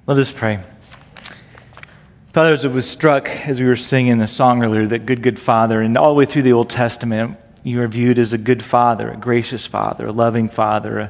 Let us pray. Father, as it was struck as we were singing the song earlier, that good Father, and all the way through the Old Testament, you are viewed as a good Father, a gracious Father, a loving Father,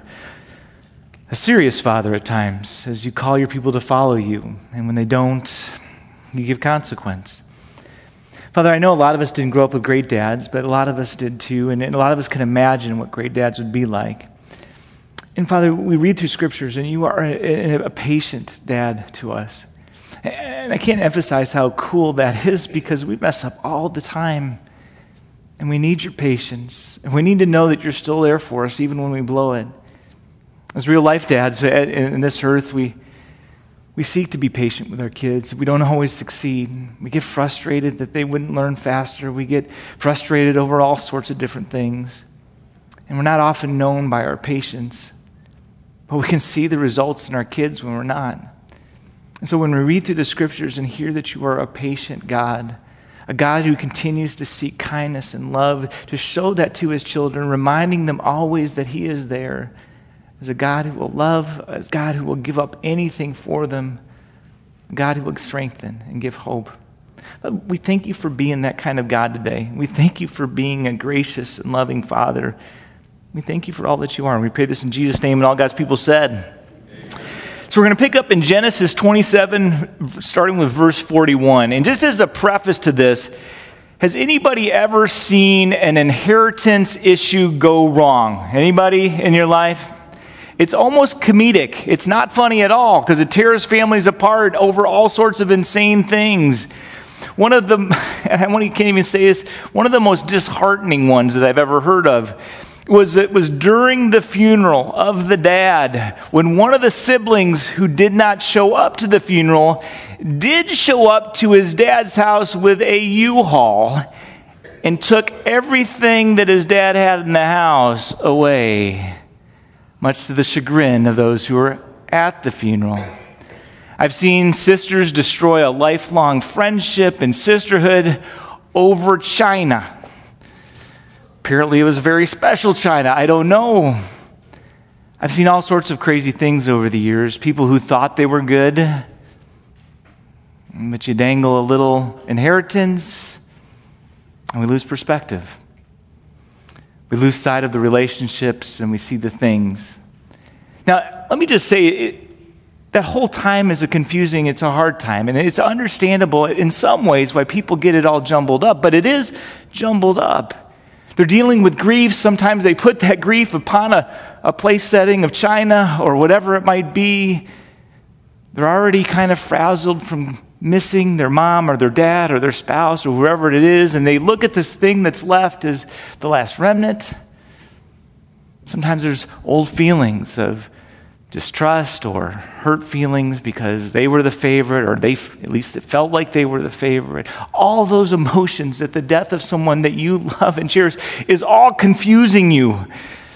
a serious Father at times, as you call your people to follow you. And when they don't, you give consequence. Father, I know a lot of us didn't grow up with great dads, but a lot of us did too, and a lot of us can imagine what great dads would be like. And Father, we read through scriptures, and you are a patient dad to us. And I can't emphasize how cool that is, because we mess up all the time. And we need your patience. And we need to know that you're still there for us, even when we blow it. As real life dads in this earth, we seek to be patient with our kids. We don't always succeed. We get frustrated that they wouldn't learn faster. We get frustrated over all sorts of different things. And we're not often known by our patience. But we can see the results in our kids when we're not. And so when we read through the scriptures and hear that you are a patient God, a God who continues to seek kindness and love, to show that to his children, reminding them always that he is there, as a God who will love, as God who will give up anything for them, God who will strengthen and give hope. We thank you for being that kind of God today. We thank you for being a gracious and loving Father. We thank you for all that you are. And we pray this in Jesus' name, and all God's people said. Amen. So we're going to pick up in Genesis 27, starting with verse 41. And just as a preface to this, has anybody ever seen an inheritance issue go wrong? Anybody in your life? It's almost comedic. It's not funny at all, because it tears families apart over all sorts of insane things. One of the, and I can't even say this, one of the most disheartening ones that I've ever heard of was during the funeral of the dad, when one of the siblings who did not show up to the funeral did show up to his dad's house with a U-Haul and took everything that his dad had in the house away, much to the chagrin of those who were at the funeral. I've seen sisters destroy a lifelong friendship and sisterhood over china. Apparently it was very special china. I don't know. I've seen all sorts of crazy things over the years. People who thought they were good, but you dangle a little inheritance, and we lose perspective. We lose sight of the relationships, and we see the things. Now, let me just say, that whole time is it's a hard time, and it's understandable in some ways why people get it all jumbled up, but it is jumbled up. They're dealing with grief. Sometimes they put that grief upon a place setting of china or whatever it might be. They're already kind of frazzled from missing their mom or their dad or their spouse or whoever it is, and they look at this thing that's left as the last remnant. Sometimes there's old feelings of distrust or hurt feelings because they were the favorite, or at least it felt like they were the favorite. All those emotions at the death of someone that you love and cherish is all confusing you.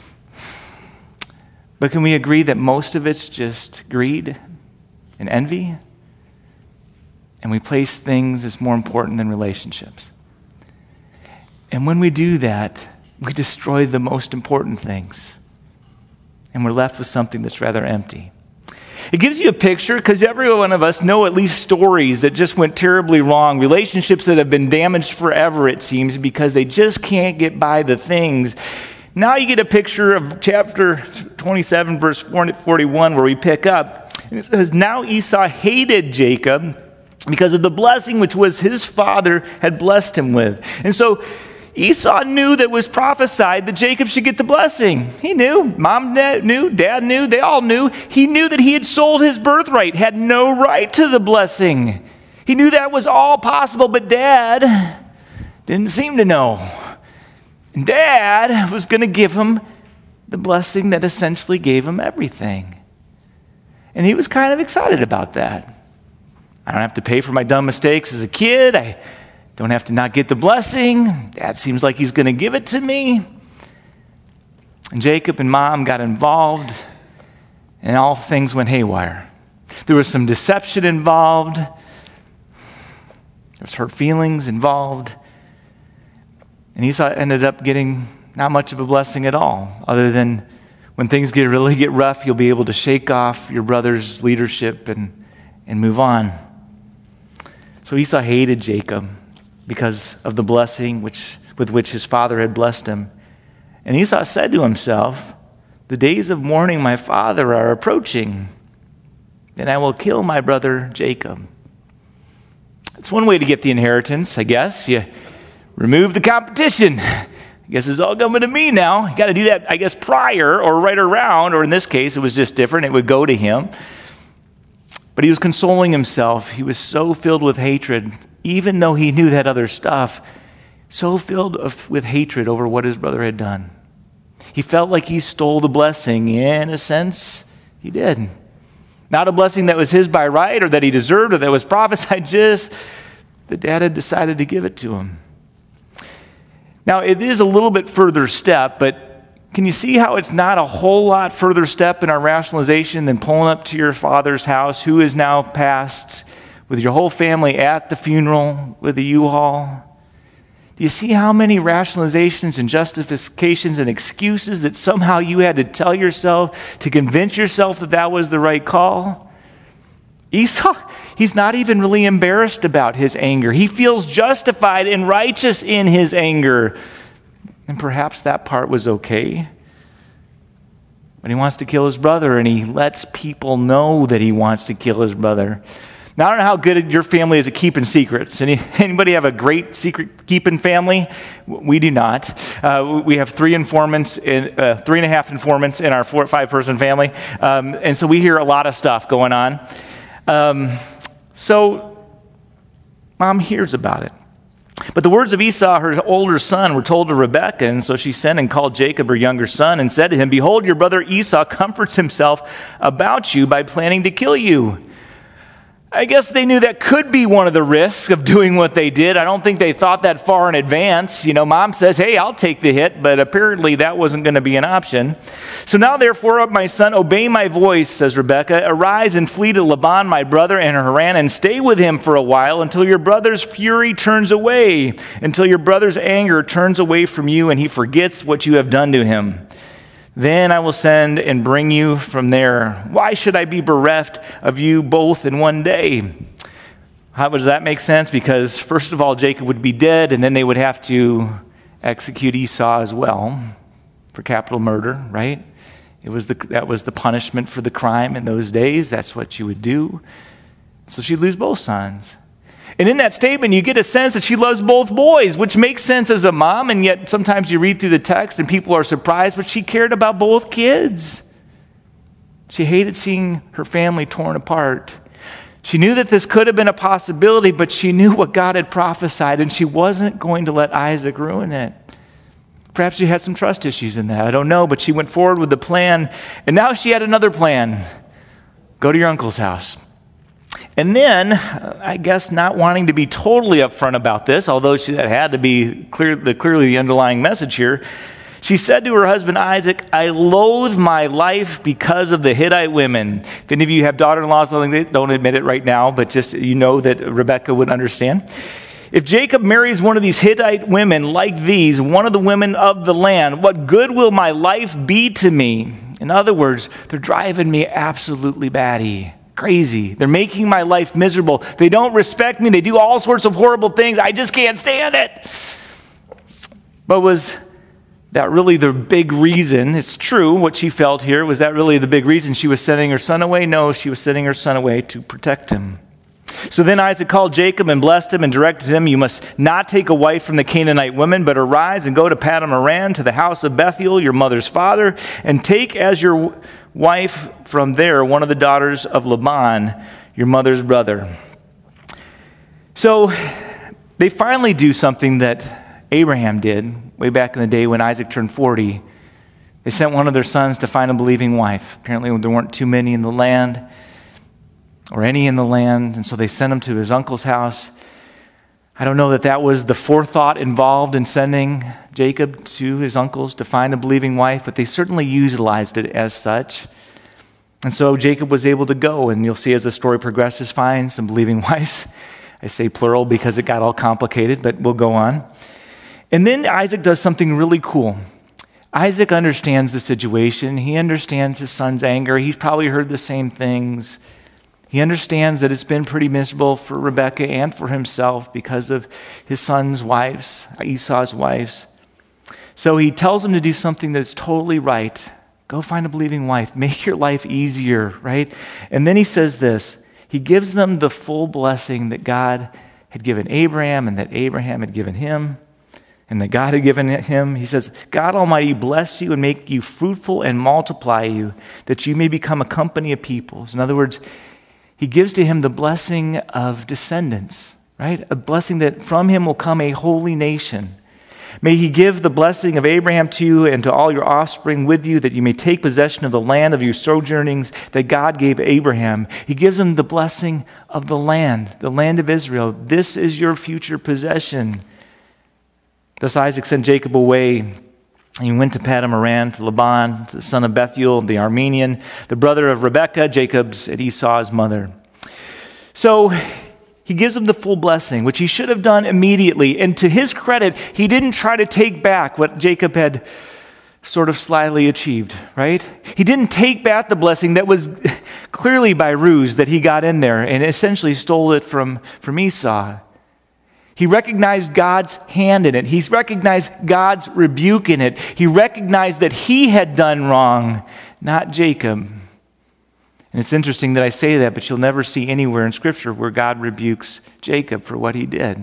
But can we agree that most of it's just greed and envy? And we place things as more important than relationships. And when we do that, we destroy the most important things. And we're left with something that's rather empty. It gives you a picture, because every one of us know at least stories that just went terribly wrong, relationships that have been damaged forever, it seems, because they just can't get by the things. Now you get a picture of chapter 27, verse 41, where we pick up. And it says, "Now Esau hated Jacob because of the blessing which was his father had blessed him with." And so Esau knew that was prophesied that Jacob should get the blessing. He knew. Mom knew. Dad knew. They all knew. He knew that he had sold his birthright, had no right to the blessing. He knew that was all possible, but Dad didn't seem to know. And Dad was going to give him the blessing that essentially gave him everything. And he was kind of excited about that. I don't have to pay for my dumb mistakes as a kid. I don't have to not get the blessing. Dad seems like he's going to give it to me. And Jacob and Mom got involved, and all things went haywire. There was some deception involved. There was hurt feelings involved. And Esau ended up getting not much of a blessing at all, other than when things really get rough, you'll be able to shake off your brother's leadership and and move on. So Esau hated Jacob because of the blessing with which his father had blessed him. And Esau said to himself, "The days of mourning my father are approaching, and I will kill my brother Jacob." It's one way to get the inheritance, I guess. You remove the competition. I guess it's all coming to me now. You got to do that, I guess, prior or right around, or in this case, it was just different. It would go to him. But he was consoling himself. He was so filled with hatred, even though he knew that other stuff, so filled with hatred over what his brother had done. He felt like he stole the blessing. In a sense, he did. Not a blessing that was his by right or that he deserved or that was prophesied, just the dad had decided to give it to him. Now, it is a little bit further step, but can you see how it's not a whole lot further step in our rationalization than pulling up to your father's house, who is now passed, with your whole family at the funeral with the U-Haul? Do you see how many rationalizations and justifications and excuses that somehow you had to tell yourself to convince yourself that that was the right call? Esau, he's not even really embarrassed about his anger. He feels justified and righteous in his anger. And perhaps that part was okay. But he wants to kill his brother, and he lets people know that he wants to kill his brother. Now, I don't know how good your family is at keeping secrets. Anybody have a great secret-keeping family? We do not. We have 3.5 informants in our 4 or 5-person family. And so we hear a lot of stuff going on. So Mom hears about it. But the words of Esau, her older son, were told to Rebekah, and so she sent and called Jacob, her younger son, and said to him, "Behold, your brother Esau comforts himself about you by planning to kill you." I guess they knew that could be one of the risks of doing what they did. I don't think they thought that far in advance. Mom says, "Hey, I'll take the hit," but apparently that wasn't going to be an option. "So now, therefore, my son, obey my voice," says Rebekah. "Arise and flee to Laban, my brother, in Haran, and stay with him for a while until your brother's fury turns away, until your brother's anger turns away from you and he forgets what you have done to him. Then I will send and bring you from there. Why should I be bereft of you both in one day?" How does that make sense? Because first of all, Jacob would be dead, and then they would have to execute Esau as well for capital murder, right? That was the punishment for the crime in those days. That's what you would do. So she'd lose both sons. And in that statement, you get a sense that she loves both boys, which makes sense as a mom, and yet sometimes you read through the text and people are surprised, but she cared about both kids. She hated seeing her family torn apart. She knew that this could have been a possibility, but she knew what God had prophesied, and she wasn't going to let Isaac ruin it. Perhaps she had some trust issues in that. I don't know, but she went forward with the plan, and now she had another plan. Go to your uncle's house. And then, I guess not wanting to be totally upfront about this, although that had to be clearly the underlying message here, she said to her husband Isaac, "I loathe my life because of the Hittite women." If any of you have daughter-in-laws, don't admit it right now, but just that Rebekah would understand. "If Jacob marries one of these Hittite women like these, one of the women of the land, what good will my life be to me?" In other words, they're driving me absolutely batty. Crazy. They're making my life miserable. They don't respect me. They do all sorts of horrible things. I just can't stand it. But was that really the big reason? It's true what she felt here. Was that really the big reason she was sending her son away? No, she was sending her son away to protect him. So then Isaac called Jacob and blessed him and directed him, "You must not take a wife from the Canaanite women, but arise and go to Paddan Aram to the house of Bethuel, your mother's father, and take as your wife from there one of the daughters of Laban, your mother's brother." So they finally do something that Abraham did way back in the day when Isaac turned 40. They sent one of their sons to find a believing wife. Apparently there weren't too many in the land, or any in the land, and so they sent him to his uncle's house. I don't know that was the forethought involved in sending Jacob to his uncle's to find a believing wife, but they certainly utilized it as such. And so Jacob was able to go, and you'll see as the story progresses, find some believing wives. I say plural because it got all complicated, but we'll go on. And then Isaac does something really cool. Isaac understands the situation. He understands his son's anger. He's probably heard the same things. He understands that it's been pretty miserable for Rebekah and for himself because of his son's wives, Esau's wives. So he tells him to do something that's totally right. Go find a believing wife. Make your life easier, right? And then he says this. He gives them the full blessing that God had given Abraham and that Abraham had given him and that God had given him. He says, God Almighty bless you and make you fruitful and multiply you, that you may become a company of peoples. In other words, he gives to him the blessing of descendants, right? A blessing that from him will come a holy nation. May he give the blessing of Abraham to you and to all your offspring with you, that you may take possession of the land of your sojournings that God gave Abraham. He gives him the blessing of the land of Israel. This is your future possession. Thus Isaac sent Jacob away. He went to Paddan Aram, to Laban, to the son of Bethuel, the Aramean, the brother of Rebekah, Jacob's and Esau's mother. So he gives him the full blessing, which he should have done immediately. And to his credit, he didn't try to take back what Jacob had sort of slyly achieved, right? He didn't take back the blessing that was clearly by ruse that he got in there and essentially stole it from Esau. He recognized God's hand in it. He recognized God's rebuke in it. He recognized that he had done wrong, not Jacob. And it's interesting that I say that, but you'll never see anywhere in Scripture where God rebukes Jacob for what he did.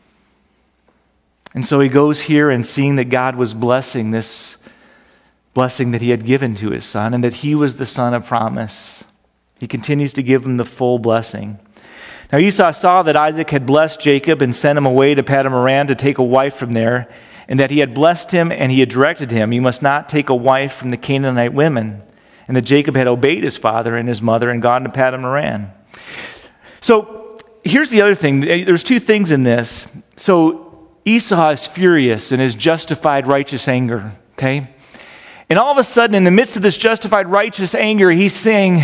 And so he goes here and seeing that God was blessing this blessing that he had given to his son and that he was the son of promise. He continues to give him the full blessing. Now Esau saw that Isaac had blessed Jacob and sent him away to Paddan Aram to take a wife from there, and that he had blessed him and he had directed him, you must not take a wife from the Canaanite women, and that Jacob had obeyed his father and his mother and gone to Paddan Aram. So here's the other thing. There's two things in this. So Esau is furious in his justified righteous anger, okay? And all of a sudden, in the midst of this justified righteous anger, he's saying,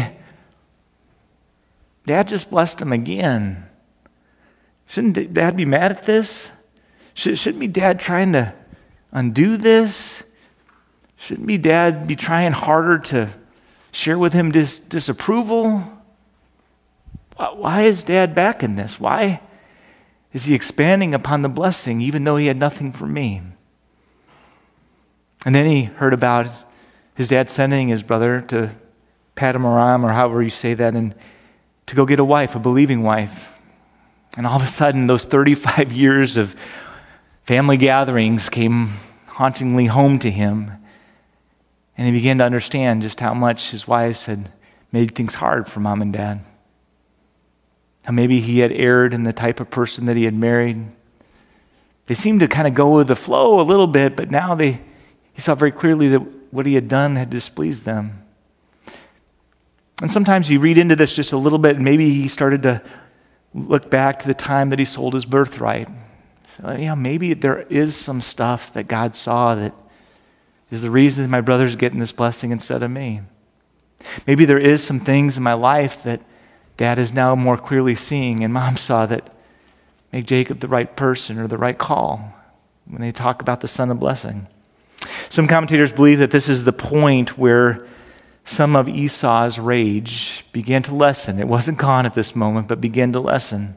Dad just blessed him again. Shouldn't Dad be mad at this? Shouldn't be Dad trying to undo this? Shouldn't be Dad be trying harder to share with him disapproval? Why is Dad back in this? Why is he expanding upon the blessing even though he had nothing for me? And then he heard about his dad sending his brother to Paddan Aram, or however you say that, and to go get a wife, a believing wife. And all of a sudden, those 35 years of family gatherings came hauntingly home to him. And he began to understand just how much his wives had made things hard for mom and dad. How maybe he had erred in the type of person that he had married. They seemed to kind of go with the flow a little bit, but now he saw very clearly that what he had done had displeased them. And sometimes you read into this just a little bit, and maybe he started to look back to the time that he sold his birthright. So, maybe there is some stuff that God saw that is the reason my brother's getting this blessing instead of me. Maybe there is some things in my life that Dad is now more clearly seeing, and Mom saw that make Jacob the right person or the right call when they talk about the son of blessing. Some commentators believe that this is the point where some of Esau's rage began to lessen. It wasn't gone at this moment, but began to lessen.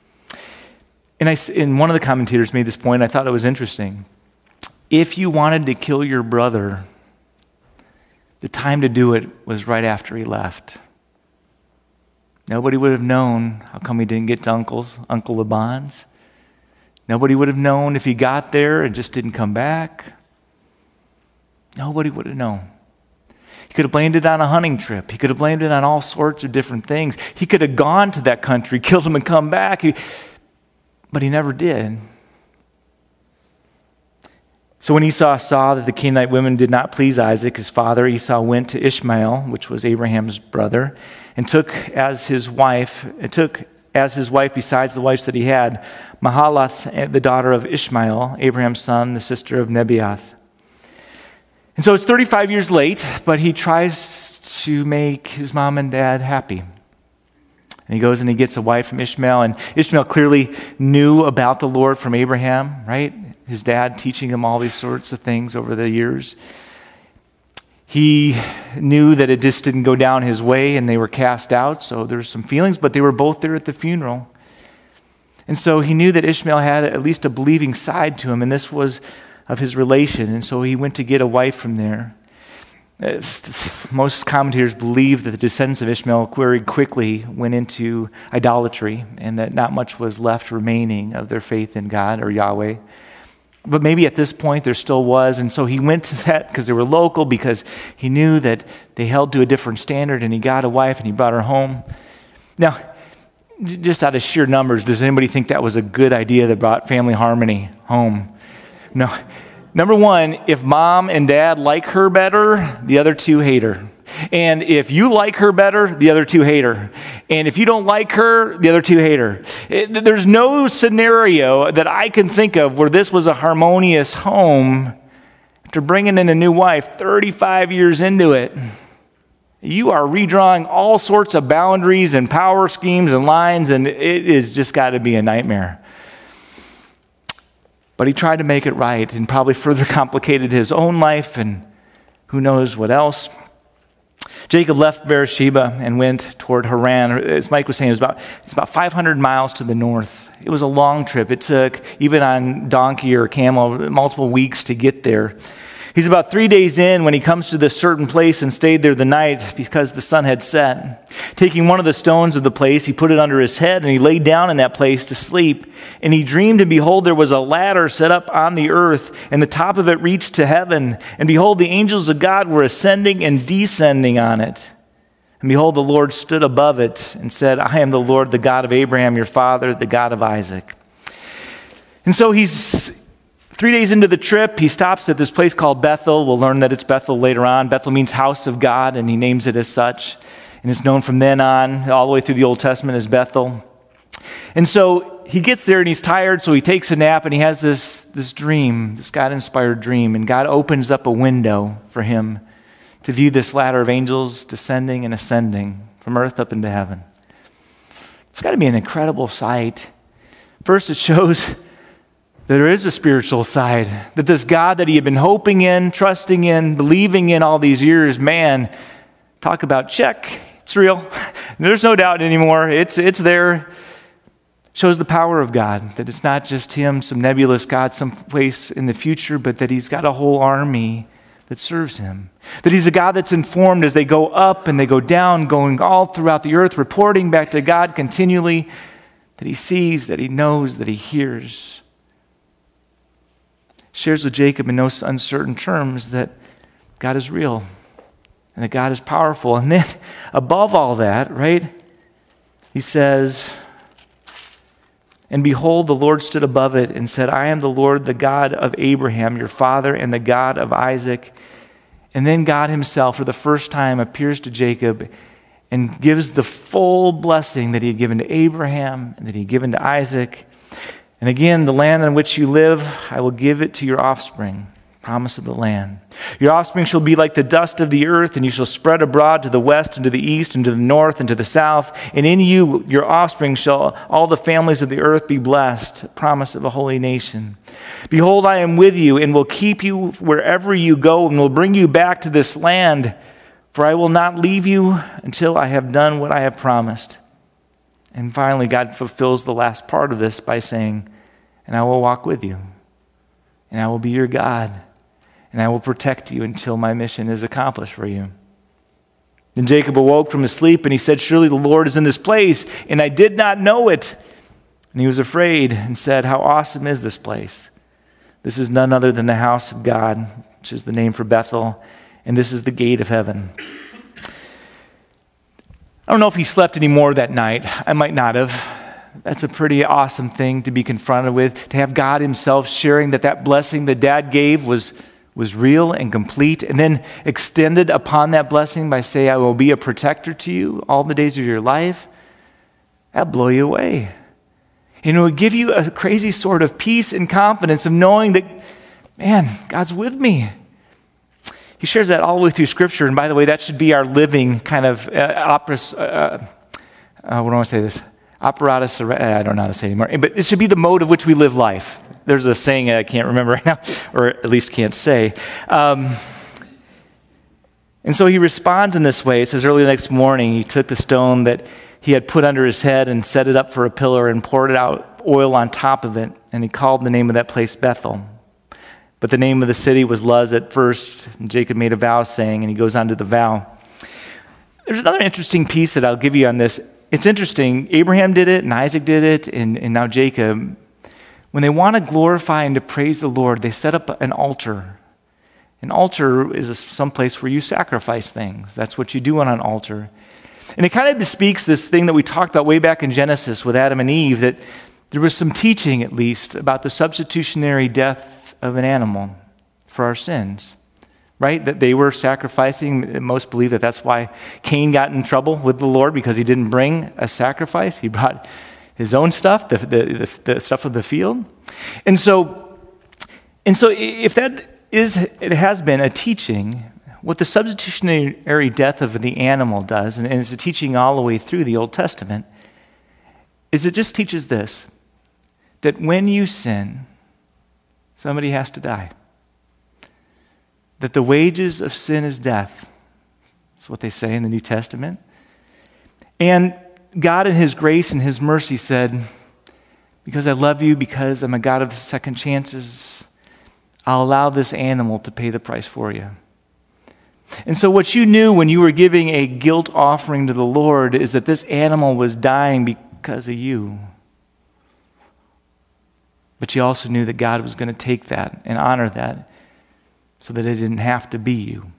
And one of the commentators made this point, I thought it was interesting. If you wanted to kill your brother, the time to do it was right after he left. Nobody would have known how come he didn't get to Uncle Laban's. Nobody would have known if he got there and just didn't come back. Nobody would have known. He could have blamed it on a hunting trip. He could have blamed it on all sorts of different things. He could have gone to that country, killed him, and come back. But he never did. So when Esau saw that the Canaanite women did not please Isaac, his father, Esau went to Ishmael, which was Abraham's brother, and took as his wife besides the wives that he had, Mahalath, the daughter of Ishmael, Abraham's son, the sister of Nebaioth. And so it's 35 years late, but he tries to make his mom and dad happy. And he goes and he gets a wife from Ishmael, and Ishmael clearly knew about the Lord from Abraham, right? His dad teaching him all these sorts of things over the years. He knew that it just didn't go down his way and they were cast out, so there's some feelings, but they were both there at the funeral. And so he knew that Ishmael had at least a believing side to him, and this was of his relation, and so he went to get a wife from there. Most commentators believe that the descendants of Ishmael very quickly went into idolatry and that not much was left remaining of their faith in God or Yahweh. But maybe at this point there still was, and so he went to that because they were local, because he knew that they held to a different standard, and he got a wife and he brought her home. Now, just out of sheer numbers, does anybody think that was a good idea that brought family harmony home? No. Number one, if mom and dad like her better, the other two hate her. And if you like her better, the other two hate her. And if you don't like her, the other two hate her. There's no scenario that I can think of where this was a harmonious home after bringing in a new wife 35 years into it. You are redrawing all sorts of boundaries and power schemes and lines, and it is just got to be a nightmare. But he tried to make it right and probably further complicated his own life and who knows what else. Jacob left Beersheba and went toward Haran. As Mike was saying, it's about 500 miles to the north. It was a long trip. It took, even on donkey or camel, multiple weeks to get there. He's about 3 days in when he comes to this certain place and stayed there the night because the sun had set. Taking one of the stones of the place, he put it under his head and he laid down in that place to sleep. And he dreamed, and behold, there was a ladder set up on the earth, and the top of it reached to heaven. And behold, the angels of God were ascending and descending on it. And behold, the Lord stood above it and said, I am the Lord, the God of Abraham, your father, the God of Isaac. And so he's 3 days into the trip, he stops at this place called Bethel. We'll learn that it's Bethel later on. Bethel means house of God, and he names it as such. And it's known from then on, all the way through the Old Testament, as Bethel. And so he gets there and he's tired, so he takes a nap, and he has this dream, this God-inspired dream. And God opens up a window for him to view this ladder of angels descending and ascending from earth up into heaven. It's got to be an incredible sight. First, it shows there is a spiritual side, that this God that he had been hoping in, trusting in, believing in all these years, man, talk about check, it's real. There's no doubt anymore. It's there. Shows the power of God, that it's not just him, some nebulous God someplace in the future, but that he's got a whole army that serves him. That he's a God that's informed as they go up and they go down, going all throughout the earth, reporting back to God continually, that he sees, that he knows, that he hears. Shares with Jacob in no uncertain terms that God is real and that God is powerful. And then above all that, right, he says, and behold, the Lord stood above it and said, I am the Lord, the God of Abraham, your father, and the God of Isaac. And then God himself, for the first time, appears to Jacob and gives the full blessing that he had given to Abraham and that he had given to Isaac. And again, the land on which you live, I will give it to your offspring. Promise of the land. Your offspring shall be like the dust of the earth, and you shall spread abroad to the west and to the east and to the north and to the south. And in you, your offspring, shall all the families of the earth be blessed. Promise of a holy nation. Behold, I am with you and will keep you wherever you go and will bring you back to this land. For I will not leave you until I have done what I have promised. And finally, God fulfills the last part of this by saying, and I will walk with you, and I will be your God, and I will protect you until my mission is accomplished for you. Then Jacob awoke from his sleep, and he said, surely the Lord is in this place, and I did not know it. And he was afraid and said, how awesome is this place? This is none other than the house of God, which is the name for Bethel, and this is the gate of heaven. I don't know if he slept any more that night. I might not have. That's a pretty awesome thing to be confronted with, to have God himself sharing that blessing that Dad gave was real and complete, and then extended upon that blessing by saying, I will be a protector to you all the days of your life. That'll blow you away. And it would give you a crazy sort of peace and confidence of knowing that, man, God's with me. He shares that all the way through Scripture, and by the way, that should be our living kind of apparatus. I don't know how to say it anymore, but it should be the mode of which we live life. There's a saying I can't remember right now, or at least can't say. And so he responds in this way. It says, early the next morning, he took the stone that he had put under his head and set it up for a pillar and poured out oil on top of it. And he called the name of that place Bethel. But the name of the city was Luz at first. And Jacob made a vow saying, and he goes on to the vow. There's another interesting piece that I'll give you on this. It's interesting. Abraham did it, and Isaac did it, and now Jacob. When they want to glorify and to praise the Lord, they set up an altar. An altar is some place where you sacrifice things. That's what you do on an altar. And it kind of bespeaks this thing that we talked about way back in Genesis with Adam and Eve, that there was some teaching, at least, about the substitutionary death of an animal for our sins, right? That they were sacrificing. Most believe that that's why Cain got in trouble with the Lord, because he didn't bring a sacrifice. He brought his own stuff, the stuff of the field. And so if that it has been a teaching, what the substitutionary death of the animal does, and it's a teaching all the way through the Old Testament, is it just teaches this, that when you sin, somebody has to die. That the wages of sin is death. That's what they say in the New Testament. And God in his grace and his mercy said, because I love you, because I'm a God of second chances, I'll allow this animal to pay the price for you. And so what you knew when you were giving a guilt offering to the Lord is that this animal was dying because of you. But you also knew that God was going to take that and honor that so that it didn't have to be you.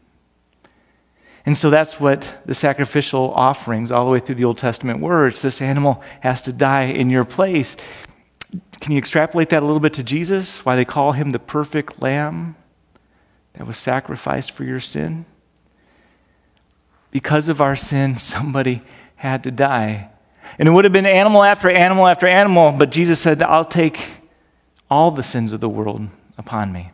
And so that's what the sacrificial offerings all the way through the Old Testament were. It's this animal has to die in your place. Can you extrapolate that a little bit to Jesus? Why they call him the perfect lamb that was sacrificed for your sin? Because of our sin, somebody had to die. And it would have been animal after animal after animal, but Jesus said, I'll take all the sins of the world upon me.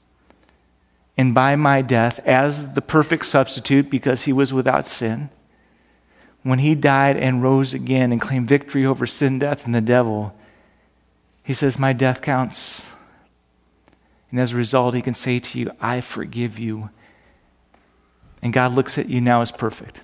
And by my death, as the perfect substitute, because he was without sin, when he died and rose again and claimed victory over sin, death, and the devil, he says, my death counts. And as a result, he can say to you, I forgive you. And God looks at you now as perfect.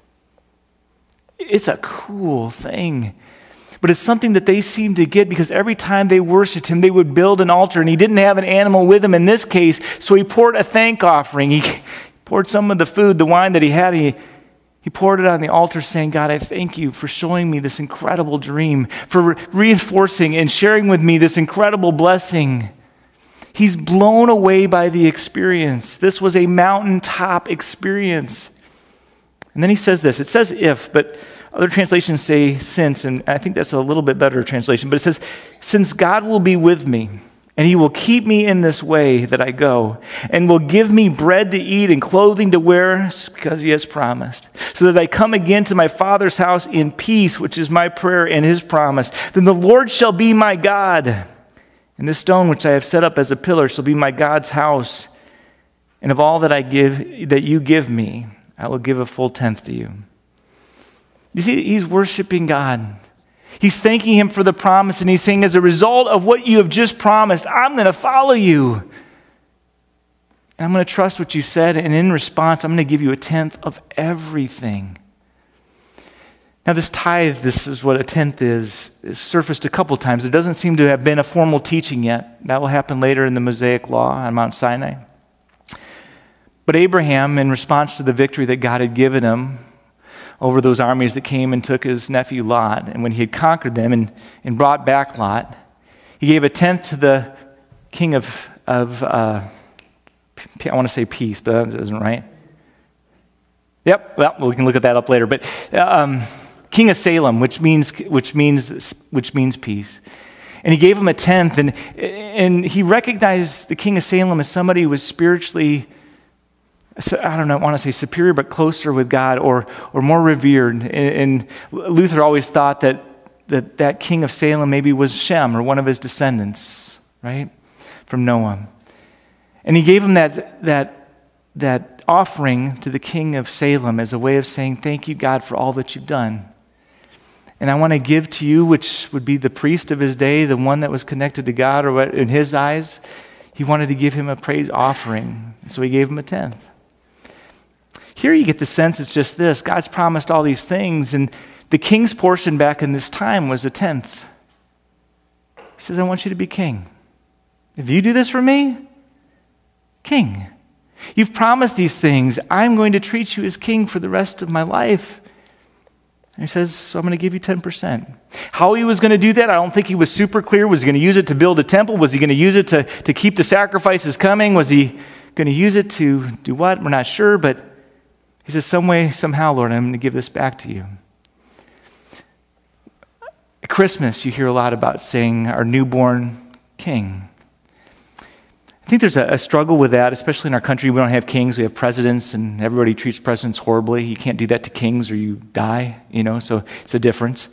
It's a cool thing. But it's something that they seem to get, because every time they worshiped him, they would build an altar, and he didn't have an animal with him in this case, so he poured a thank offering. He poured some of the food, the wine that he had, he poured it on the altar saying, God, I thank you for showing me this incredible dream, for reinforcing and sharing with me this incredible blessing. He's blown away by the experience. This was a mountaintop experience. And then he says this. It says if, but other translations say since, and I think that's a little bit better translation. But it says, since God will be with me, and he will keep me in this way that I go, and will give me bread to eat and clothing to wear, because he has promised, so that I come again to my Father's house in peace, which is my prayer and his promise. Then the Lord shall be my God, and this stone which I have set up as a pillar shall be my God's house. And of all that you give me, I will give a full tenth to you. You see, he's worshiping God. He's thanking him for the promise, and he's saying, as a result of what you have just promised, I'm going to follow you. And I'm going to trust what you said, and in response, I'm going to give you a tenth of everything. Now, this tithe, this is what a tenth is surfaced a couple times. It doesn't seem to have been a formal teaching yet. That will happen later in the Mosaic Law on Mount Sinai. But Abraham, in response to the victory that God had given him over those armies that came and took his nephew Lot, and when he had conquered them and brought back Lot, he gave a tenth to the king of I want to say peace, but that isn't right. Yep, well, we can look at that up later. But king of Salem, which means peace. And he gave him a tenth, and he recognized the king of Salem as somebody who was spiritually, I don't know, I want to say superior, but closer with God, or more revered. And Luther always thought that king of Salem maybe was Shem, or one of his descendants, right, from Noah. And he gave him that offering to the king of Salem as a way of saying, thank you, God, for all that you've done. And I want to give to you, which would be the priest of his day, the one that was connected to God, or in his eyes, he wanted to give him a praise offering. So he gave him a tenth. Here you get the sense it's just this. God's promised all these things, and the king's portion back in this time was a tenth. He says, I want you to be king. If you do this for me, king. You've promised these things. I'm going to treat you as king for the rest of my life. And he says, so I'm going to give you 10%. How he was going to do that, I don't think he was super clear. Was he going to use it to build a temple? Was he going to use it to keep the sacrifices coming? Was he going to use it to do what? We're not sure, but he says, some way, somehow, Lord, I'm going to give this back to you. At Christmas, you hear a lot about saying our newborn king. I think there's a struggle with that, especially in our country. We don't have kings, we have presidents, and everybody treats presidents horribly. You can't do that to kings or you die, so it's a difference.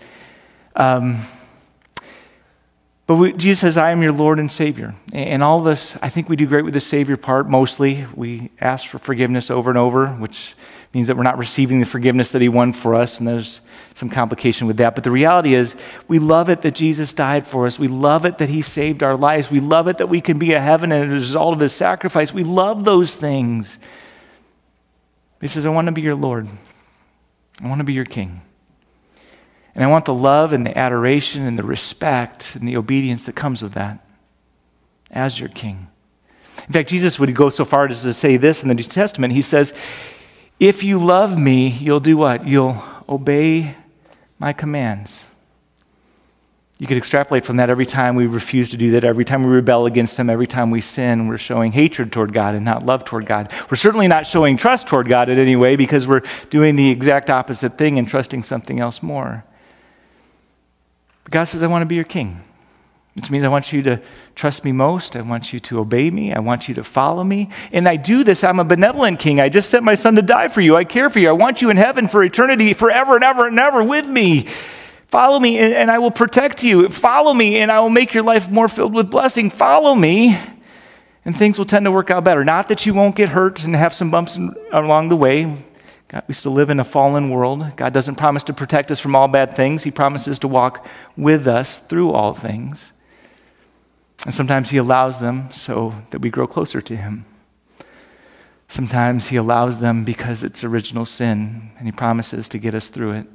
But Jesus says, I am your Lord and Savior. And all of us, I think we do great with the Savior part, mostly. We ask for forgiveness over and over, which means that we're not receiving the forgiveness that he won for us, and there's some complication with that. But the reality is, we love it that Jesus died for us. We love it that he saved our lives. We love it that we can be a heaven as a result of his sacrifice. We love those things. He says, I want to be your Lord. I want to be your king. And I want the love and the adoration and the respect and the obedience that comes with that as your king. In fact, Jesus would go so far as to say this in the New Testament. He says, if you love me, you'll do what? You'll obey my commands. You could extrapolate from that every time we refuse to do that, every time we rebel against him, every time we sin, we're showing hatred toward God and not love toward God. We're certainly not showing trust toward God in any way because we're doing the exact opposite thing and trusting something else more. But God says, I want to be your king. Which means I want you to trust me most. I want you to obey me. I want you to follow me. And I do this. I'm a benevolent king. I just sent my son to die for you. I care for you. I want you in heaven for eternity, forever and ever and ever with me. Follow me and I will protect you. Follow me and I will make your life more filled with blessing. Follow me and things will tend to work out better. Not that you won't get hurt and have some bumps along the way. God, we still live in a fallen world. God doesn't promise to protect us from all bad things. He promises to walk with us through all things. And sometimes he allows them so that we grow closer to him. Sometimes he allows them because it's original sin, and he promises to get us through it.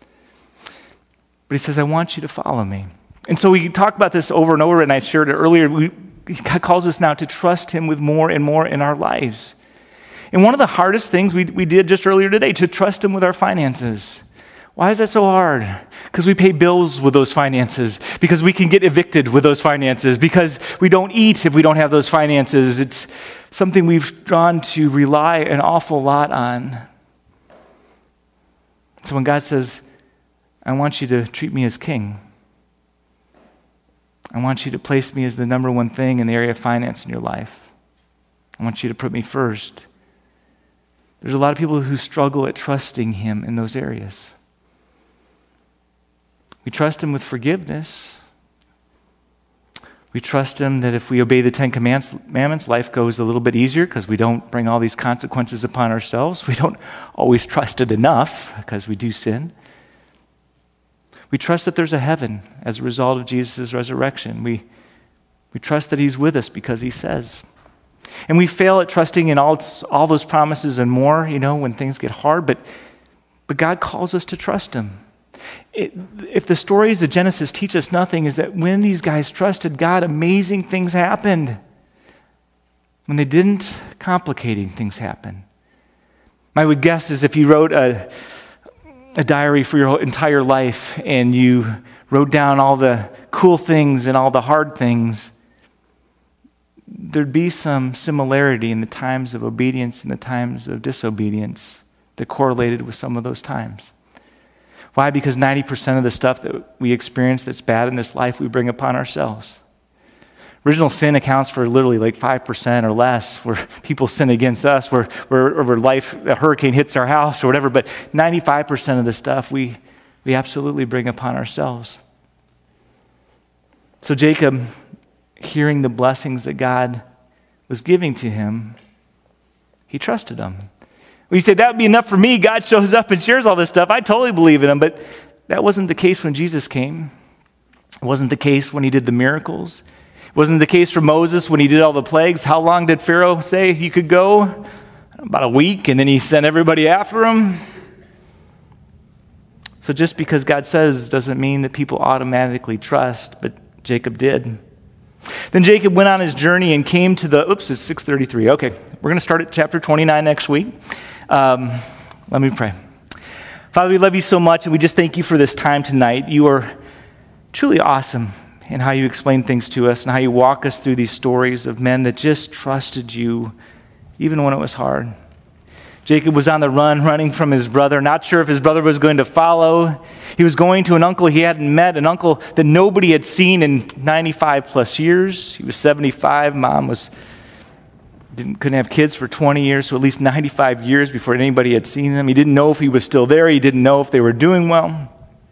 But he says, I want you to follow me. And so we talk about this over and over, and I shared it earlier. God calls us now to trust him with more and more in our lives. And one of the hardest things we did just earlier today, to trust him with our finances. Why is that so hard? Because we pay bills with those finances, because we can get evicted with those finances, because we don't eat if we don't have those finances. It's something we've drawn to rely an awful lot on. So when God says, I want you to treat me as king, I want you to place me as the number one thing in the area of finance in your life, I want you to put me first. There's a lot of people who struggle at trusting him in those areas. We trust him with forgiveness. We trust him that if we obey the Ten Commandments, life goes a little bit easier because we don't bring all these consequences upon ourselves. We don't always trust it enough because we do sin. We trust that there's a heaven as a result of Jesus' resurrection. We trust that he's with us because he says. And we fail at trusting in all those promises and more, when things get hard, but God calls us to trust him. If the stories of Genesis teach us nothing, is that when these guys trusted God, amazing things happened. When they didn't, complicating things happened. I would guess is if you wrote a diary for your entire life and you wrote down all the cool things and all the hard things, there'd be some similarity in the times of obedience and the times of disobedience that correlated with some of those times. Why? Because 90% of the stuff that we experience that's bad in this life, we bring upon ourselves. Original sin accounts for literally like 5% or less where people sin against us, where a hurricane hits our house or whatever, but 95% of the stuff we absolutely bring upon ourselves. So Jacob, hearing the blessings that God was giving to him, he trusted him. When you say, that would be enough for me, God shows up and shares all this stuff, I totally believe in him, but that wasn't the case when Jesus came. It wasn't the case when he did the miracles. It wasn't the case for Moses when he did all the plagues. How long did Pharaoh say you could go? I don't about a week, and then he sent everybody after him. So just because God says doesn't mean that people automatically trust, but Jacob did. Then Jacob went on his journey and came to the, it's 6:33. Okay, we're going to start at chapter 29 next week. Let me pray. Father, we love you so much, and we just thank you for this time tonight. You are truly awesome in how you explain things to us and how you walk us through these stories of men that just trusted you even when it was hard. Jacob was on the run, running from his brother, not sure if his brother was going to follow. He was going to an uncle he hadn't met, an uncle that nobody had seen in 95 plus years. He was 75. Mom couldn't have kids for 20 years, so at least 95 years before anybody had seen them. He didn't know if he was still there. He didn't know if they were doing well.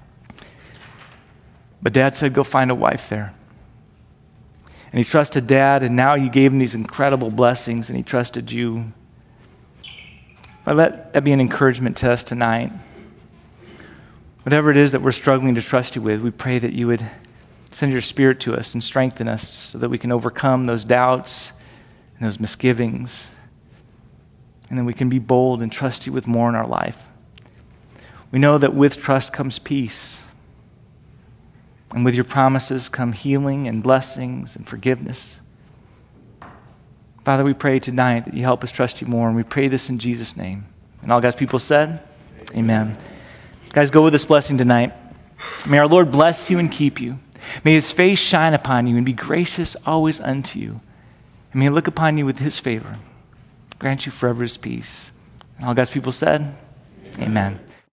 But Dad said, go find a wife there. And he trusted Dad, and now you gave him these incredible blessings, and he trusted you. But let that be an encouragement to us tonight. Whatever it is that we're struggling to trust you with, we pray that you would send your Spirit to us and strengthen us so that we can overcome those doubts and those misgivings. And then we can be bold and trust you with more in our life. We know that with trust comes peace. And with your promises come healing and blessings and forgiveness. Father, we pray tonight that you help us trust you more, and we pray this in Jesus' name. And all God's people said, amen. Guys, go with this blessing tonight. May our Lord bless you and keep you. May his face shine upon you and be gracious always unto you. And may he look upon you with his favor. Grant you forever his peace. And all God's people said, amen.